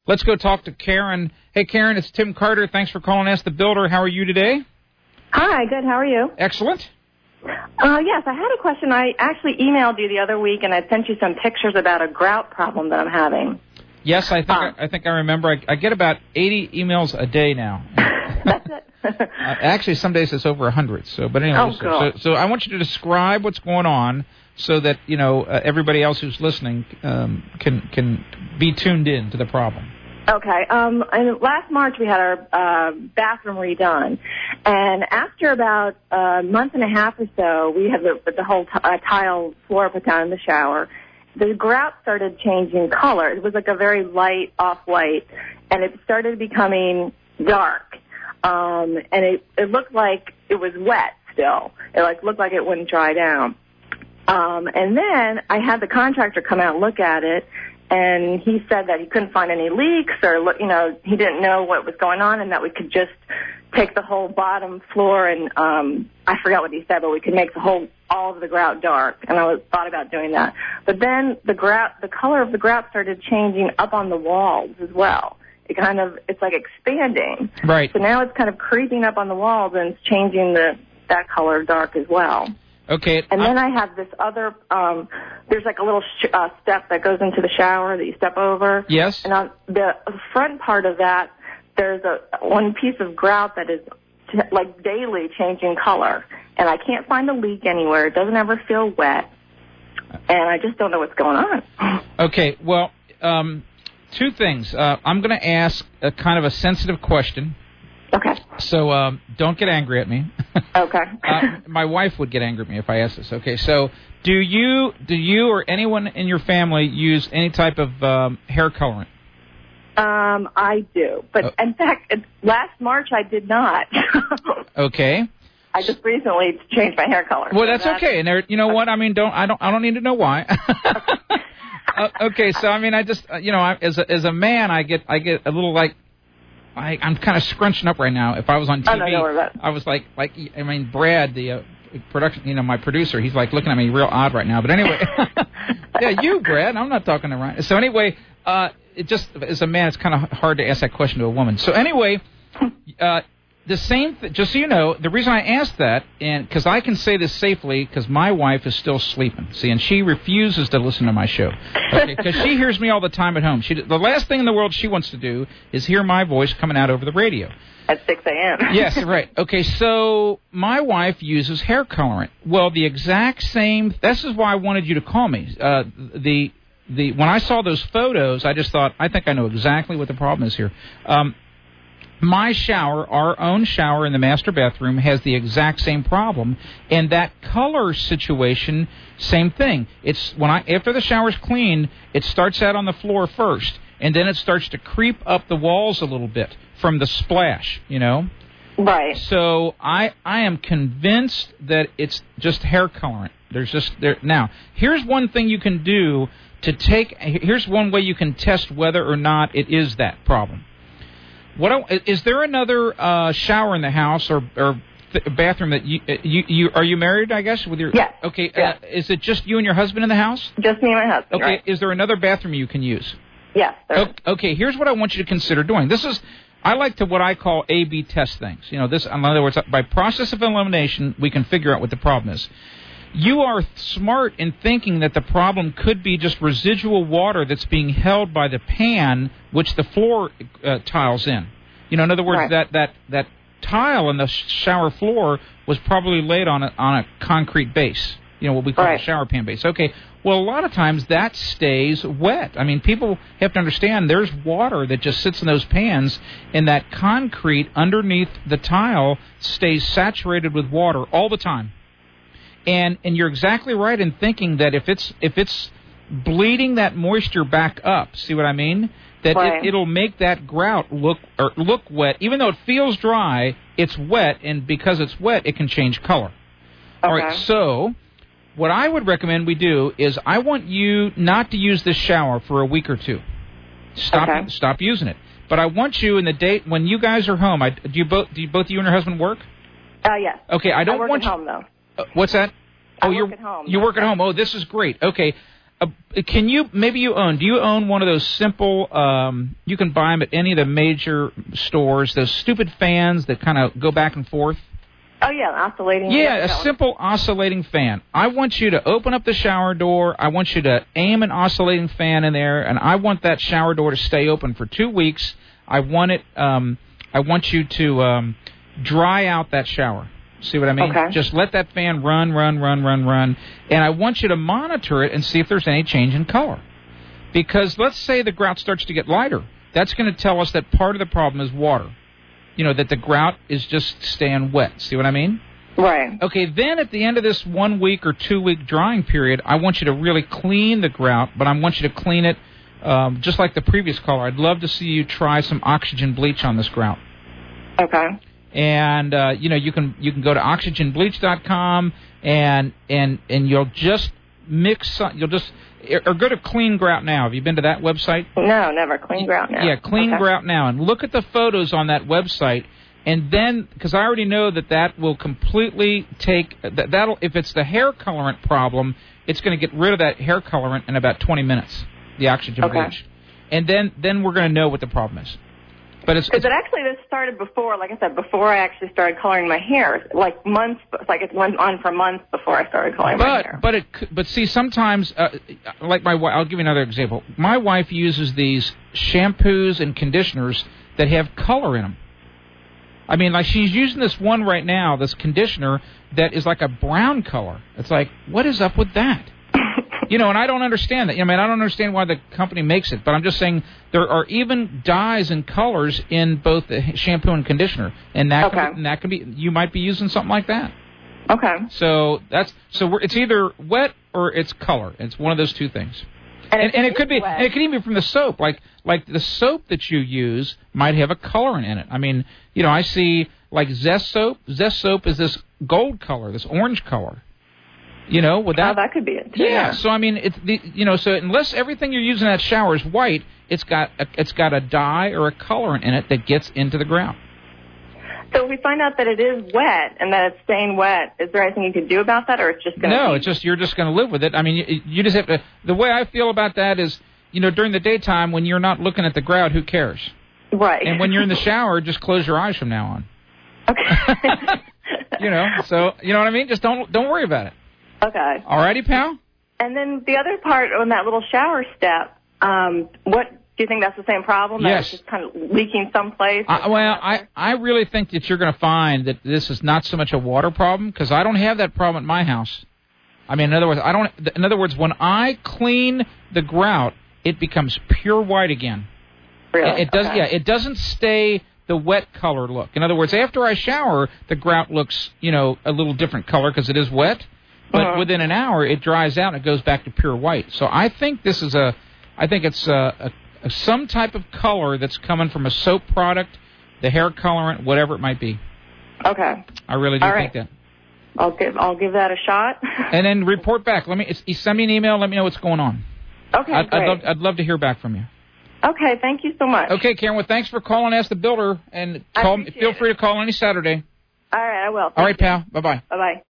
Let's go talk to Karen. Hey, Karen, it's Tim Carter. Thanks for calling Ask the Builder. How are you today? Hi, good. How are you? Excellent. Yes, I had a question. I actually emailed you the other week, and I sent you some pictures about a grout problem that I'm having. Yes, I think I remember. I get about 80 emails a day now. That's it. Actually, some days it's over 100. But anyway, so I want you to describe what's going on so that everybody else who's listening can be tuned in to the problem. Okay. And last March we had our bathroom redone, and after about a month and a half or so, we had the whole tile floor put down in the shower. The grout started changing color. It was like a very light off-white, and it started becoming dark. And it looked like it was wet still. It looked like it wouldn't dry down. And then I had the contractor come out and look at it, and he said that he couldn't find any leaks or, he didn't know what was going on, and that we could just take the whole bottom floor and, I forgot what he said, but we could make all of the grout dark, and I thought about doing that. But then the color of the grout started changing up on the walls as well. It's like expanding. Right. So now it's kind of creeping up on the walls, and it's changing that color dark as well. Okay. And then I have this other, there's like a little step that goes into the shower that you step over. Yes. And on the front part of that, there's one piece of grout that is daily changing color. And I can't find a leak anywhere. It doesn't ever feel wet. And I just don't know what's going on. Okay. Well, two things. I'm going to ask a kind of a sensitive question. Okay. So don't get angry at me. Okay. My wife would get angry at me if I asked this. Okay. So do you or anyone in your family use any type of hair colorant? I do. But in fact, last March I did not. Okay. I just recently changed my hair color. Well, that's okay. And you know what? I mean, I don't need to know why. Okay. So I mean, I just as a man, I get a little like. I'm kind of scrunching up right now. If I was on TV, I was like Brad, the production, my producer, he's like looking at me real odd right now. But anyway, yeah, you, Brad. I'm not talking to Ryan. So anyway, it just as a man, it's kind of hard to ask that question to a woman. So anyway, the same. Just so you know, the reason I asked that, and because I can say this safely, because my wife is still sleeping. See, and she refuses to listen to my show. Okay, because she hears me all the time at home. The last thing in the world she wants to do is hear my voice coming out over the radio. At 6 a.m. Yes, right. Okay, so my wife uses hair colorant. Well, the exact same. This is why I wanted you to call me. When I saw those photos, I just thought, I think I know exactly what the problem is here. My shower, our own shower in the master bathroom, has the exact same problem, and that color situation, same thing. It's after the shower's clean, it starts out on the floor first, and then it starts to creep up the walls a little bit from the splash, Right. So I am convinced that it's just hair colorant. Now, here's one thing you can do here's one way you can test whether or not it is that problem. Is there another shower in the house or bathroom that you are you married? I guess with your yes. Okay. Yes. Is it just you and your husband in the house? Just me and my husband. Okay. Right. Is there another bathroom you can use? Yes. Okay. Here's what I want you to consider doing. I like to what I call A/B test things. In other words, by process of elimination, we can figure out what the problem is. You are smart in thinking that the problem could be just residual water that's being held by the pan, which the floor tiles in. In other words, right. that tile in the shower floor was probably laid on a concrete base. What we call a shower pan base. Okay. Well, a lot of times that stays wet. I mean, people have to understand there's water that just sits in those pans, and that concrete underneath the tile stays saturated with water all the time. And you're exactly right in thinking that if it's bleeding that moisture back up, see what I mean? That right. It'll make that grout look wet. Even though it feels dry, it's wet, and because it's wet, it can change color. Okay. All right, so what I would recommend we do is I want you not to use this shower for a week or two. Stop using it. But I want you in the day when you guys are home. Do you both you and your husband work? Yes. Okay, I don't work want at home though. What's that? I work at home. You work at home. Oh, this is great. Okay. can you maybe you own? Do you own one of those simple? You can buy them at any of the major stores. Those stupid fans that kind of go back and forth. Oh yeah, oscillating. Yeah, a simple oscillating fan. I want you to open up the shower door. I want you to aim an oscillating fan in there, and I want that shower door to stay open for 2 weeks. I want it. I want you to dry out that shower. See what I mean? Okay. Just let that fan run, and I want you to monitor it and see if there's any change in color. Because let's say the grout starts to get lighter. That's going to tell us that part of the problem is water. You know, that the grout is just staying wet. See what I mean? Right. Okay, then at the end of this 1 week or 2 week drying period, I want you to really clean the grout, but I want you to clean it just like the previous caller. I'd love to see you try some oxygen bleach on this grout. Okay. And you can go to oxygenbleach.com and you'll just mix. Or go to Clean Grout Now. Have you been to that website? No, never. Clean Grout Now. Yeah, Clean Grout Now, and look at the photos on that website. And then, because I already know that will completely take that'll if it's the hair colorant problem, it's going to get rid of that hair colorant in about 20 minutes. The oxygen bleach, and then we're going to know what the problem is. But it's actually this started before, like I said, before I actually started coloring my hair, like months, like it went on for months before I started coloring my hair. But see, sometimes, like my wife, I'll give you another example. My wife uses these shampoos and conditioners that have color in them. I mean, like she's using this one right now, this conditioner that is like a brown color. It's like, what is up with that? You know, and I don't understand that. I mean, I don't understand why the company makes it, but I'm just saying there are even dyes and colors in both the shampoo and conditioner, and that can be you might be using something like that. Okay. So it's either wet or it's color. It's one of those two things. And it could be, and it could even be from the soap. Like the soap that you use might have a colorant in it. I mean, you know, I see like Zest soap. Zest soap is this gold color, this orange color. You know, with that. Oh, that could be it too. Yeah. So I mean, so unless everything you're using in that shower is white, it's got a dye or a colorant in it that gets into the ground. So if we find out that it is wet and that it's staying wet, is there anything you can do about that, or it's just going to? No, it's just you're just going to live with it. I mean, you just have to. The way I feel about that is, you know, during the daytime when you're not looking at the grout, who cares? Right. And when you're in the shower, just close your eyes from now on. Okay. You know, so you know what I mean. Just don't worry about it. Okay. All righty, pal. And then the other part on that little shower step, what do you think that's the same problem? Yes. That it's just kind of leaking someplace? I really think that you're going to find that this is not so much a water problem because I don't have that problem at my house. I mean, in other words, when I clean the grout, it becomes pure white again. Really? It does. Okay. Yeah, it doesn't stay the wet color look. In other words, after I shower, the grout looks, you know, a little different color because it is wet. But within an hour, it dries out and it goes back to pure white. So I think it's some type of color that's coming from a soap product, the hair colorant, whatever it might be. Okay. I really do think that. I'll give that a shot. And then report back. Send me an email. Let me know what's going on. Okay, great. I'd love to hear back from you. Okay, thank you so much. Okay, Karen. Well, thanks for calling Ask the Builder, and feel free to call any Saturday. All right, I will. All right, pal. Bye-bye. Bye-bye.